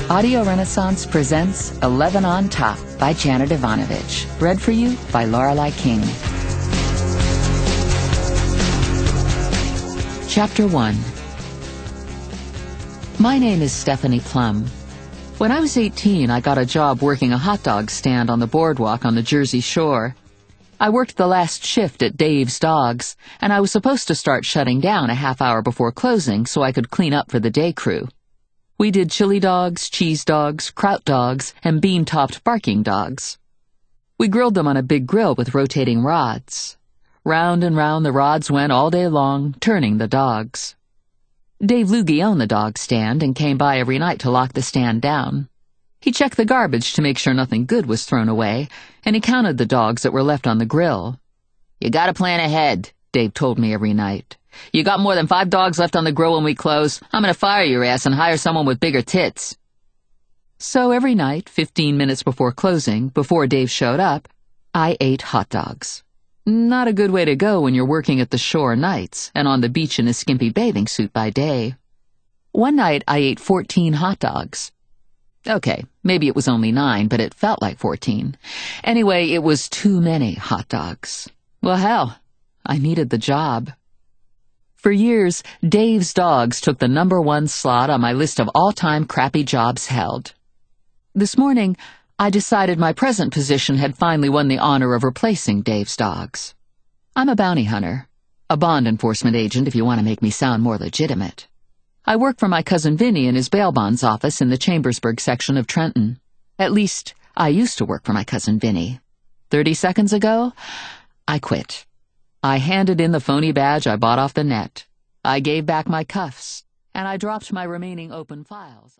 Audio Renaissance presents 11 on Top by Janet Ivanovich. Read for you by Lorelei King. Chapter 1. My name is Stephanie Plum. When I was 18, I got a job working a hot dog stand on the boardwalk on the Jersey Shore. I worked the last shift at Dave's Dogs, and I was supposed to start shutting down a half hour before closing so I could clean up for the day crew. We did chili dogs, cheese dogs, kraut dogs, and bean-topped barking dogs. We grilled them on a big grill with rotating rods. Round and round the rods went all day long, turning the dogs. Dave Loogie owned the dog stand and came by every night to lock the stand down. He checked the garbage to make sure nothing good was thrown away, and he counted the dogs that were left on the grill. "You gotta plan ahead," Dave told me every night. "You got more than 5 dogs left on the grill when we close, I'm gonna fire your ass and hire someone with bigger tits." So every night, 15 minutes before closing, before Dave showed up, I ate hot dogs. Not a good way to go when you're working at the shore nights and on the beach in a skimpy bathing suit by day. One night I ate 14 hot dogs. Okay, maybe it was only 9, but it felt like 14. Anyway, it was too many hot dogs. Well, hell, I needed the job. For years, Dave's Dogs took the #1 slot on my list of all-time crappy jobs held. This morning, I decided my present position had finally won the honor of replacing Dave's Dogs. I'm a bounty hunter, a bond enforcement agent if you want to make me sound more legitimate. I work for my cousin Vinny in his bail bonds office in the Chambersburg section of Trenton. At least, I used to work for my cousin Vinny. 30 seconds ago, I quit. I handed in the phony badge I bought off the net. I gave back my cuffs, and I dropped my remaining open files.